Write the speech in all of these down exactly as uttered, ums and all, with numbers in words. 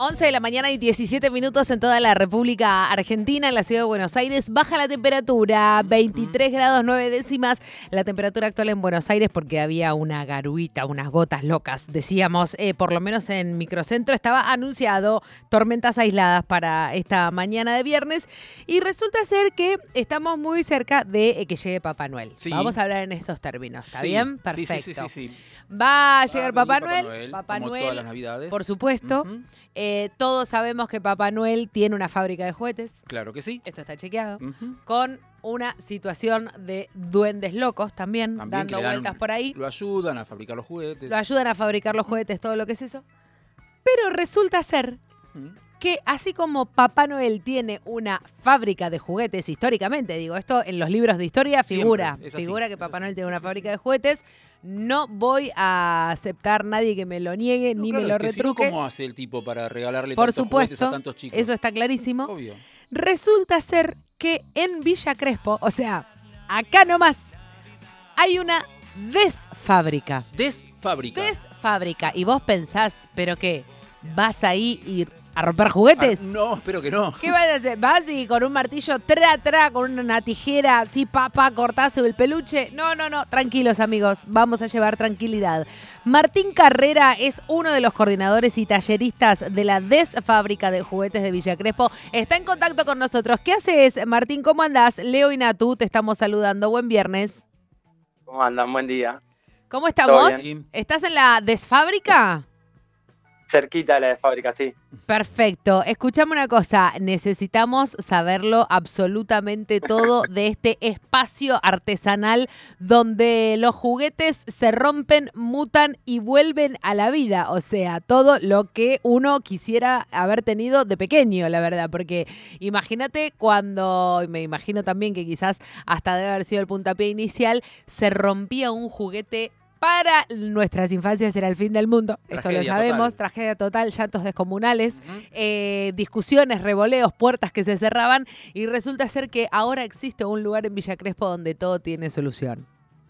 once de la mañana y diecisiete minutos en toda la República Argentina, en la ciudad de Buenos Aires. Baja la temperatura, veintitrés grados nueve décimas. La temperatura actual en Buenos Aires porque había una garuita, unas gotas locas, decíamos, eh, por lo menos en Microcentro estaba anunciado tormentas aisladas para esta mañana de viernes y resulta ser que estamos muy cerca de eh, que llegue Papá Noel. Sí. Vamos a hablar en estos términos, ¿está Sí, bien? sí, Perfecto. Sí, sí, sí, sí. Va a llegar Va a Papá, venir Noel, Papá Noel, Papá como Noel, todas las Navidades. por supuesto. Uh-huh. Eh, todos sabemos que Papá Noel tiene una fábrica de juguetes. Claro que sí. Esto está chequeado. Uh-huh. Con una situación de duendes locos también, También dando que le dan vueltas un- por ahí. Lo ayudan a fabricar los juguetes. Lo ayudan a fabricar los juguetes, todo lo que es eso. Pero resulta ser Uh-huh. que así como Papá Noel tiene una fábrica de juguetes, históricamente, digo, esto en los libros de historia figura, Siempre, es así, figura que es Papá así. Noel tiene una fábrica de juguetes. No voy a aceptar nadie que me lo niegue No, ni claro, me lo es que si no, retruque. ¿cómo hace el tipo para regalarle Por tantos juguetes supuesto, a tantos chicos? eso está clarísimo. Obvio. Resulta ser que en Villa Crespo, o sea, acá nomás, hay una desfábrica. Desfábrica. Desfábrica. Y vos pensás, ¿pero qué? ¿Vas ahí y a romper juguetes? Ah, no, espero que no. ¿Qué vas a hacer? ¿Vas y con un martillo tra, tra, con una tijera, así, papá, cortás el peluche? No, no, no. Tranquilos, amigos. Vamos a llevar tranquilidad. Martín Carrera es uno de los coordinadores y talleristas de la Desfábrica de Juguetes de Villa Crespo. Está en contacto con nosotros. ¿Qué haces, Martín? ¿Cómo andás? Leo y Natu, te estamos saludando. Buen viernes. ¿Cómo andan? Buen día. ¿Cómo estamos? ¿Todo bien? ¿Estás en la Desfábrica? Cerquita de la de fábrica, sí. Perfecto. Escuchame una cosa, necesitamos saberlo absolutamente todo de este espacio artesanal donde los juguetes se rompen, mutan y vuelven a la vida. O sea, todo lo que uno quisiera haber tenido de pequeño, la verdad. Porque imagínate cuando, y me imagino también que quizás hasta debe haber sido el puntapié inicial, se rompía un juguete. Para nuestras infancias era el fin del mundo, esto Tragedia lo sabemos, total. tragedia total, llantos descomunales, Uh-huh. eh, discusiones, revoleos, puertas que se cerraban y resulta ser que ahora existe un lugar en Villa Crespo donde todo tiene solución.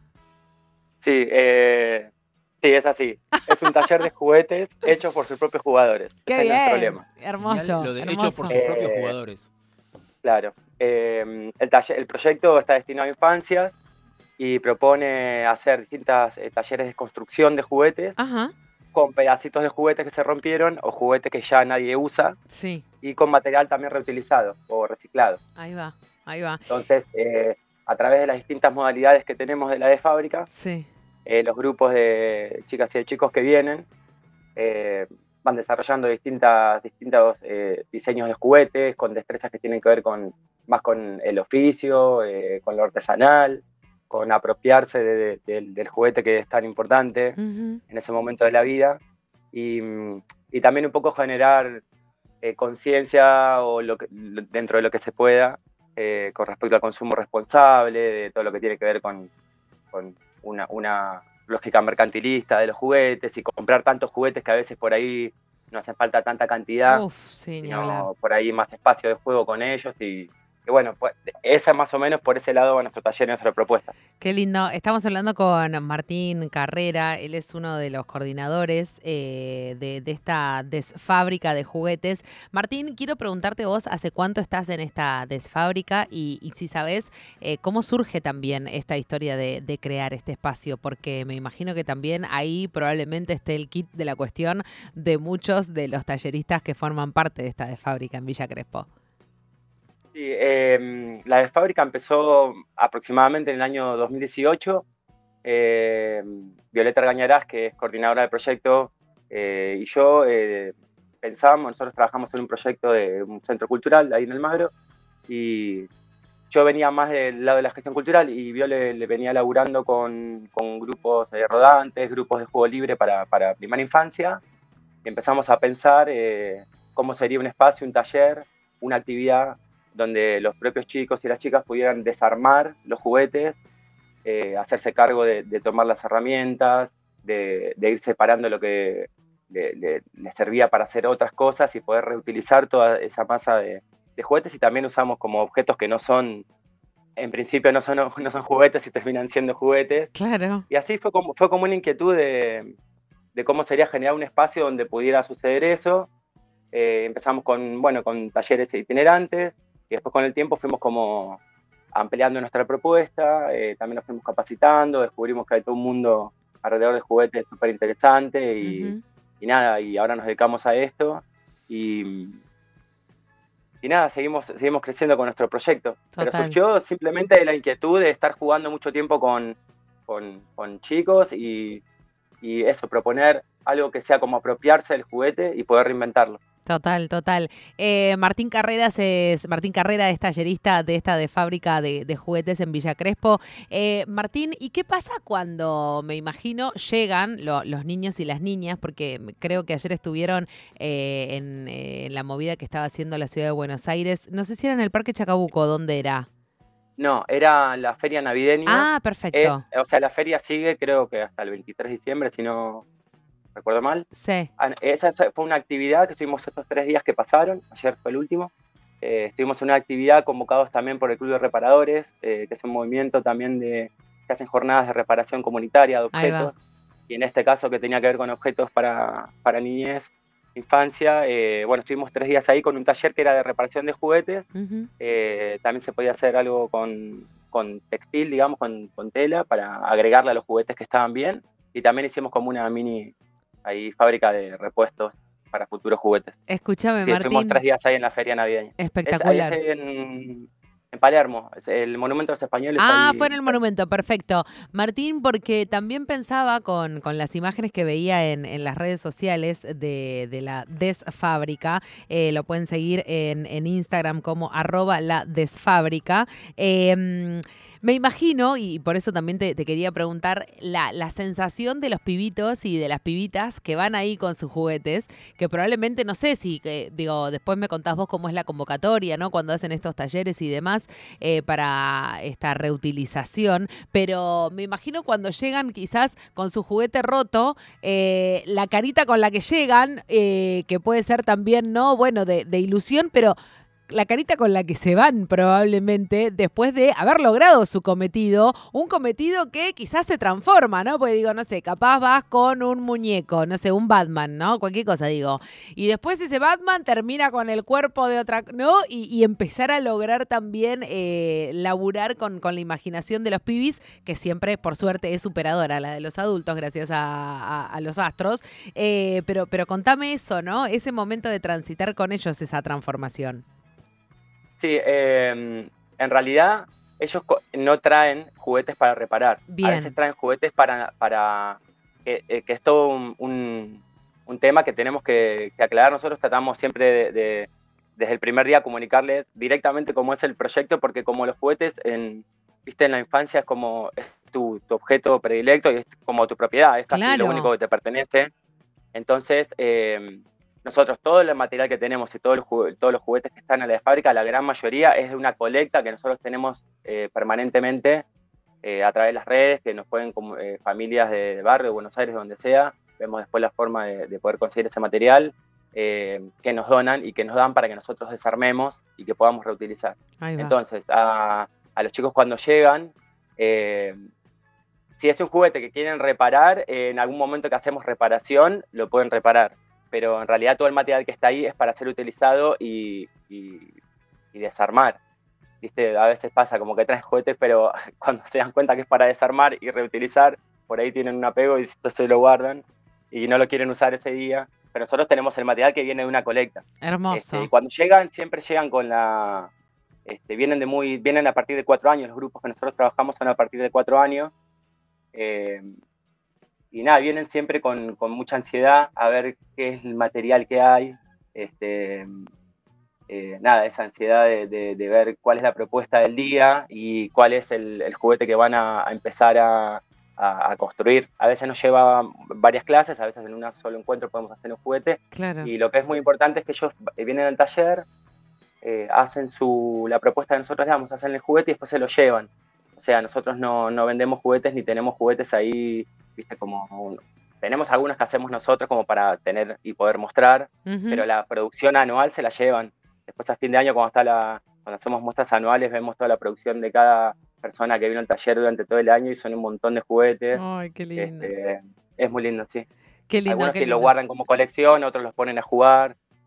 Sí, eh, sí, es así. Es un taller de juguetes hecho por sus propios jugadores. ¡Qué Ese bien! es el problema. Hermoso, Genial, lo de hermoso. hecho por sus Eh, propios jugadores. Claro. Eh, el, taller, el proyecto está destinado a infancias y propone hacer distintos eh, talleres de construcción de juguetes Ajá, con pedacitos de juguetes que se rompieron o juguetes que ya nadie usa sí, y con material también reutilizado o reciclado. ahí va, ahí va, Entonces, eh, a través de las distintas modalidades que tenemos de la de fábrica, sí. Eh, los grupos de chicas y de chicos que vienen eh, van desarrollando distintas, distintos eh, diseños de juguetes con destrezas que tienen que ver con, más con el oficio, eh, con lo artesanal, con apropiarse de, de, de, del juguete que es tan importante Uh-huh. en ese momento de la vida y, y también un poco generar eh, conciencia o lo que, dentro de lo que se pueda eh, con respecto al consumo responsable, de todo lo que tiene que ver con, con una, una lógica mercantilista de los juguetes y comprar tantos juguetes que a veces por ahí no hace falta tanta cantidad, Uf, sí, ni hablar. sino por ahí más espacio de juego con ellos y, y bueno, pues esa más o menos por ese lado va nuestro taller y nuestra propuesta. Qué lindo. Estamos hablando con Martín Carrera. Él es uno de los coordinadores eh, de, de esta desfábrica de juguetes. Martín, quiero preguntarte vos, ¿hace cuánto estás en esta desfábrica? Y, y si sabés, eh, ¿cómo surge también esta historia de, de crear este espacio? Porque me imagino que también ahí probablemente esté el kit de la cuestión de muchos de los talleristas que forman parte de esta desfábrica en Villa Crespo. Sí, eh, la de fábrica empezó aproximadamente en el año dos mil dieciocho. Eh, Violeta Argañarás, que es coordinadora del proyecto, eh, y yo eh, pensábamos, nosotros trabajamos en un proyecto de un centro cultural ahí en El Magro, y yo venía más del lado de la gestión cultural y Viole le venía laburando con, con grupos eh, rodantes, grupos de juego libre para, para primera infancia, y empezamos a pensar eh, cómo sería un espacio, un taller, una actividad donde los propios chicos y las chicas pudieran desarmar los juguetes, eh, hacerse cargo de, de tomar las herramientas, de, de ir separando lo que le, le, le servía para hacer otras cosas y poder reutilizar toda esa masa de, de juguetes. Y también usamos como objetos que no son, en principio no son, no son juguetes y terminan siendo juguetes. Claro. Y así fue como, fue como una inquietud de, de cómo sería generar un espacio donde pudiera suceder eso. Eh, empezamos con, bueno, con talleres itinerantes y después con el tiempo fuimos como ampliando nuestra propuesta, eh, también nos fuimos capacitando, descubrimos que hay todo un mundo alrededor de juguetes súper interesante y, Ujú. y nada, y ahora nos dedicamos a esto y, y nada, seguimos, seguimos creciendo con nuestro proyecto. Pero Total. surgió simplemente de la inquietud de estar jugando mucho tiempo con, con, con chicos y, y eso, proponer algo que sea como apropiarse del juguete y poder reinventarlo. Total, total. Eh, Martín Carreras es, Martín Carrera es tallerista de esta de fábrica de, de juguetes en Villa Crespo. Eh, Martín, ¿y qué pasa cuando, me imagino, llegan lo- los niños y las niñas? Porque creo que ayer estuvieron eh, en, eh, en la movida que estaba haciendo la ciudad de Buenos Aires. No sé si era en el Parque Chacabuco, ¿dónde era? No, era la feria navideña. Ah, Es, perfecto. o sea, la feria sigue creo que hasta el veintitrés de diciembre, si no recuerdo mal. Sí. An- Esa esa fue una actividad que estuvimos estos tres días que pasaron, ayer fue el último. Eh, estuvimos en una actividad convocados también por el Club de Reparadores, eh, que es un movimiento también de, que hacen jornadas de reparación comunitaria de Ahí va. objetos, y en este caso que tenía que ver con objetos para, para niñez, infancia. Eh, bueno, estuvimos tres días ahí con un taller que era de reparación de juguetes. Ujú. Eh, también se podía hacer algo con, con textil, digamos, con, con tela, para agregarle a los juguetes que estaban bien. Y también hicimos como una mini ahí, fábrica de repuestos para futuros juguetes. Escúchame, Sí, estuvimos tres Martín. días ahí en la feria navideña. Es, es Espectacular. en, en Palermo, es el Monumento de los Españoles Ah, ahí fue en en el Palermo. monumento, perfecto. Martín, porque también pensaba con, con las imágenes que veía en, en las redes sociales de, de la Desfábrica, eh, lo pueden seguir en, en Instagram como arroba la Desfábrica. Eh, me imagino, y por eso también te, te quería preguntar, la, la sensación de los pibitos y de las pibitas que van ahí con sus juguetes, que probablemente, no sé si, que, digo, después me contás vos cómo es la convocatoria, ¿no? Cuando hacen estos talleres y demás, eh, para esta reutilización, pero me imagino cuando llegan quizás con su juguete roto, eh, la carita con la que llegan, eh, que puede ser también, ¿no? Bueno, de, de ilusión, pero la carita con la que se van probablemente después de haber logrado su cometido, un cometido que quizás se transforma, ¿no? Porque digo, no sé, capaz vas con un muñeco, no sé, un Batman, ¿no? Cualquier cosa digo. Y después ese Batman termina con el cuerpo de otra, ¿no? Y, y empezar a lograr también eh, laburar con, con la imaginación de los pibis, que siempre, por suerte, es superadora a la de los adultos, gracias a, a- a los astros. Eh, pero, pero contame eso, ¿no? Ese momento de transitar con ellos esa transformación. Sí, eh, en realidad ellos co- no traen juguetes para reparar. A veces Bien. traen juguetes para, para que, eh, que es todo un, un- un tema que tenemos que, que aclarar. Nosotros tratamos siempre de, de- desde el primer día comunicarles directamente cómo es el proyecto, porque como los juguetes en, viste, en la infancia es como es tu, tu objeto predilecto y es como tu propiedad, es casi lo único Claro. que te pertenece. Entonces, eh, nosotros todo el material que tenemos y todos los, jugu- todos los juguetes que están en la fábrica, la gran mayoría es de una colecta que nosotros tenemos eh, permanentemente eh, a través de las redes, que nos pueden como, eh, familias de, de barrio, de Buenos Aires, donde sea, vemos después la forma de, de poder conseguir ese material eh, que nos donan y que nos dan para que nosotros desarmemos y que podamos reutilizar. Ahí va. Entonces, a, a los chicos cuando llegan, eh, si es un juguete que quieren reparar, eh, en algún momento que hacemos reparación, lo pueden reparar. Pero en realidad todo el material que está ahí es para ser utilizado y, y, y desarmar. ¿Viste? A veces pasa como que traen juguetes, pero cuando se dan cuenta que es para desarmar y reutilizar, por ahí tienen un apego y entonces lo guardan y no lo quieren usar ese día. Pero nosotros tenemos el material que viene de una colecta. Este, y Hermoso. cuando llegan, siempre llegan con la... Este, vienen, de muy, vienen a partir de cuatro años, los grupos que nosotros trabajamos son a partir de cuatro años. Eh, y nada, vienen siempre con, con, mucha ansiedad a ver qué es el material que hay. Este, eh, nada, esa ansiedad de, de, de, ver cuál es la propuesta del día y cuál es el, el juguete que van a, a empezar a, a, a, construir. A veces nos lleva varias clases, a veces en un solo encuentro podemos hacer un juguete. Claro. Y lo que es muy importante es que ellos vienen al taller, eh, hacen su, la propuesta que nosotros le damos, hacen el juguete y después se lo llevan. O sea, nosotros no, no vendemos juguetes ni tenemos juguetes ahí, viste, como... Un, tenemos algunos que hacemos nosotros como para tener y poder mostrar, Uh-huh. pero la producción anual se la llevan. Después a fin de año, cuando, está la, cuando hacemos muestras anuales, vemos toda la producción de cada persona que vino al taller durante todo el año y son un montón de juguetes. Ay, qué lindo. Este, es muy lindo, sí. Qué lindo, Algunos qué que lo lindo. guardan como colección, otros los ponen a jugar.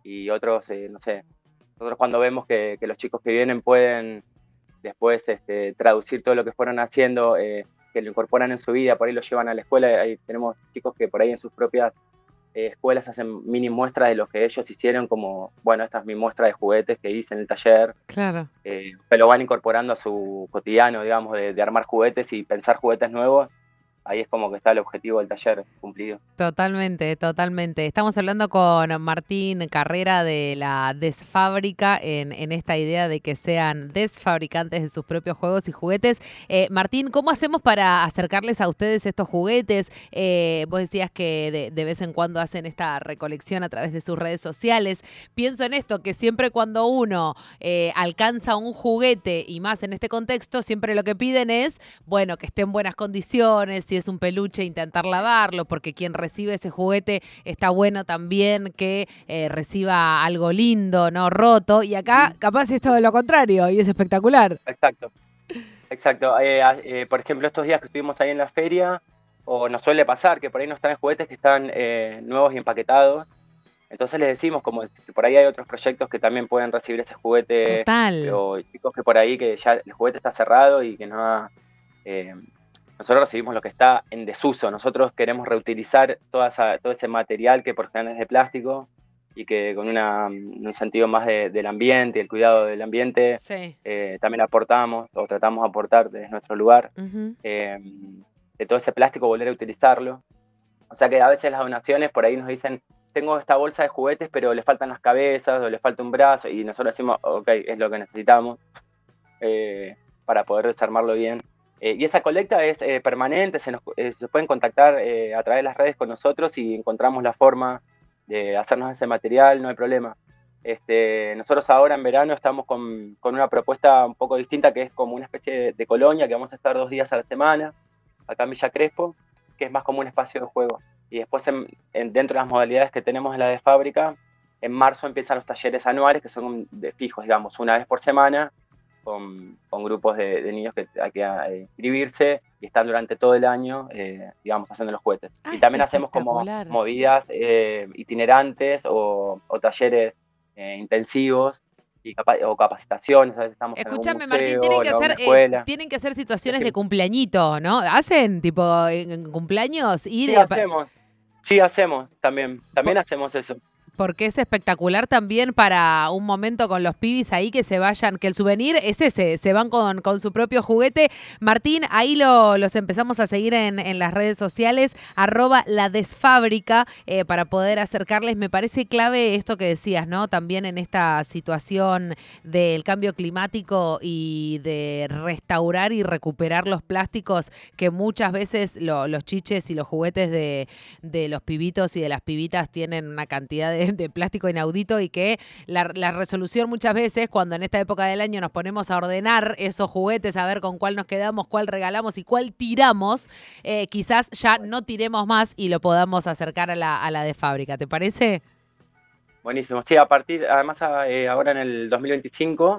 y otros, eh, no sé, nosotros cuando vemos que, que los chicos que vienen pueden después este, traducir todo lo que fueron haciendo, eh, que lo incorporan en su vida, por ahí lo llevan a la escuela, ahí tenemos chicos que por ahí en sus propias eh, escuelas hacen mini muestras de lo que ellos hicieron, como, bueno, esta es mi muestra de juguetes que hice en el taller, Claro. eh, que lo van incorporando a su cotidiano, digamos, de, de armar juguetes y pensar juguetes nuevos. Ahí es como que está el objetivo del taller cumplido. Totalmente, totalmente. Estamos hablando con Martín Carrera de la Desfábrica en, en esta idea de que sean desfabricantes de sus propios juegos y juguetes. Eh, Martín, ¿cómo hacemos para acercarles a ustedes estos juguetes? Eh, vos decías que de, de vez en cuando hacen esta recolección a través de sus redes sociales. Pienso en esto, que siempre cuando uno eh, alcanza un juguete, y más en este contexto, siempre lo que piden es, bueno, que esté en buenas condiciones, si es un peluche, intentar lavarlo, porque quien recibe ese juguete está bueno también que eh, reciba algo lindo, no roto. Y acá capaz es todo lo contrario y es espectacular. Exacto, exacto. Eh, eh, por ejemplo, estos días que estuvimos ahí en la feria, o nos suele pasar que por ahí nos traen juguetes que están eh, nuevos y empaquetados. Entonces les decimos como que por ahí hay otros proyectos que también pueden recibir ese juguete, Total. o chicos que por ahí que ya el juguete está cerrado y que no ha, eh, nosotros recibimos lo que está en desuso. Nosotros queremos reutilizar toda esa, todo ese material que por general es de plástico y que con una, un sentido más de, del ambiente y el cuidado del ambiente Sí. eh, también aportamos o tratamos de aportar desde nuestro lugar. Uh-huh. eh, de todo ese plástico volver a utilizarlo. O sea que a veces las donaciones por ahí nos dicen, tengo esta bolsa de juguetes pero le faltan las cabezas o le falta un brazo, y nosotros decimos, ok, es lo que necesitamos eh, para poder desarmarlo bien. Eh, y esa colecta es eh, permanente, se, nos, eh, se pueden contactar eh, a través de las redes con nosotros y encontramos la forma de hacernos ese material, no hay problema. Este, nosotros ahora en verano estamos con, con una propuesta un poco distinta, que es como una especie de, de colonia, que vamos a estar dos días a la semana, acá en Villa Crespo, que es más como un espacio de juego. Y después, en, en, dentro de las modalidades que tenemos en la de fábrica, en marzo empiezan los talleres anuales, que son de fijos, digamos, una vez por semana, con, con grupos de, de niños que hay que eh, inscribirse y están durante todo el año, eh, digamos, haciendo los juguetes. Ah, y también es hacemos como espectacular. movidas eh, itinerantes o, o talleres eh, intensivos y capa o capacitaciones. A veces estamos Escúchame, en algún museo, Martín, tienen que en alguna hacer, eh, escuela. tienen que hacer situaciones Sí, de cumpleañito, ¿no? ¿Hacen tipo en, en cumpleaños? Ir sí, a- hacemos. Sí, hacemos también. También hacemos eso. Porque es espectacular también para un momento con los pibis ahí que se vayan, que el souvenir es ese, se van con, con su propio juguete. Martín, ahí lo, los empezamos a seguir en, en las redes sociales, arroba la desfábrica, eh, para poder acercarles. Me parece clave esto que decías, ¿no? También en esta situación del cambio climático y de restaurar y recuperar los plásticos que muchas veces lo, los chiches y los juguetes de, de los pibitos y de las pibitas tienen una cantidad de de plástico inaudito, y que la, la resolución muchas veces, cuando en esta época del año nos ponemos a ordenar esos juguetes, a ver con cuál nos quedamos, cuál regalamos y cuál tiramos, eh, quizás ya no tiremos más y lo podamos acercar a la, a la de fábrica. ¿Te parece? Buenísimo. Sí, a partir, además eh, ahora en el dos mil veinticinco,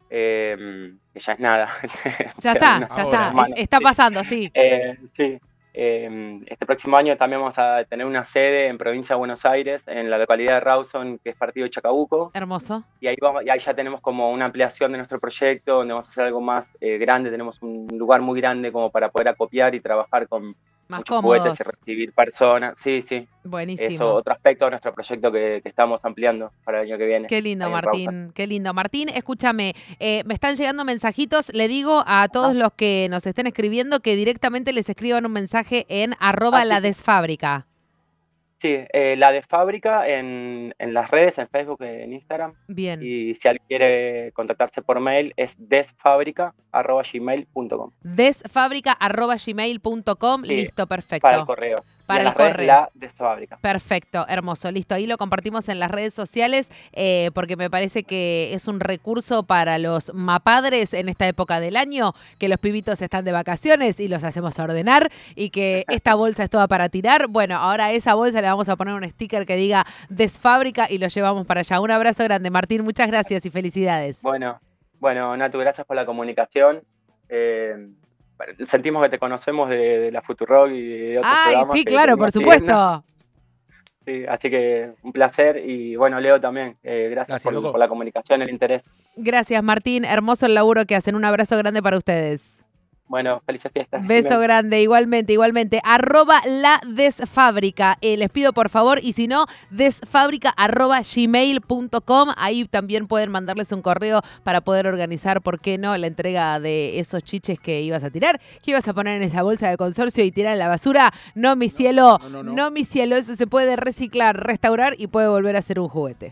eh, que ya es nada. Ya está, ya está, es, está pasando, sí. Eh, sí. Eh, este próximo año también vamos a tener una sede en provincia de Buenos Aires, en la localidad de Rawson, que es partido de Chacabuco. Hermoso. Y ahí, vamos, y ahí ya tenemos como una ampliación de nuestro proyecto, donde vamos a hacer algo más eh, grande. Tenemos un lugar muy grande como para poder acopiar y trabajar con más muchos cómodos. juguetes y recibir personas. Sí, sí. Buenísimo. Eso, otro aspecto de nuestro proyecto que, que estamos ampliando para el año que viene. Qué lindo, Martín, qué lindo. Martín, escúchame, eh, me están llegando mensajitos. Le digo a todos los que nos estén escribiendo que directamente les escriban un mensaje en arroba Ah, sí, la sí. desfábrica. Sí, eh, la de fábrica en, en las redes, en Facebook, en Instagram. Bien. Y si alguien quiere contactarse por mail, es desfábrica arroba gmail punto com. desfábrica arroba gmail punto com. Sí, listo, perfecto. para el correo. Para y en el las redes, correo. la desfábrica. Perfecto, hermoso, listo. Ahí lo compartimos en las redes sociales, eh, porque me parece que es un recurso para los mapadres en esta época del año, que los pibitos están de vacaciones y los hacemos ordenar, y que esta bolsa es toda para tirar. Bueno, ahora a esa bolsa le vamos a poner un sticker que diga desfábrica y lo llevamos para allá. Un abrazo grande, Martín, muchas gracias y felicidades. Bueno, bueno, Natu, gracias por la comunicación. Eh, sentimos que te conocemos de, de la Futurock y de otros Ay, programas. sí, que claro, por venimos siguiendo. supuesto. Sí, así que un placer y bueno, Leo también, eh, gracias, Gracias, por, loco. por la comunicación, el interés. Gracias, Martín. Hermoso el laburo que hacen. Un abrazo grande para ustedes. Bueno, felices fiestas. Beso Jimena. grande, igualmente, igualmente. Arroba la desfábrica. Eh, les pido por favor, y si no, desfábrica arroba gmail punto com. Ahí también pueden mandarles un correo para poder organizar, ¿por qué no?, la entrega de esos chiches que ibas a tirar, que ibas a poner en esa bolsa de consorcio y tirar en la basura. No, mi cielo, no, no, no, no. mi cielo. Eso se puede reciclar, restaurar y puede volver a ser un juguete.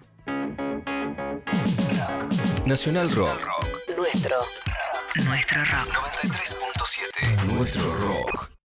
Nacional Rock. Nuestro. Nuestro rock. noventa y tres punto siete. Nuestro rock.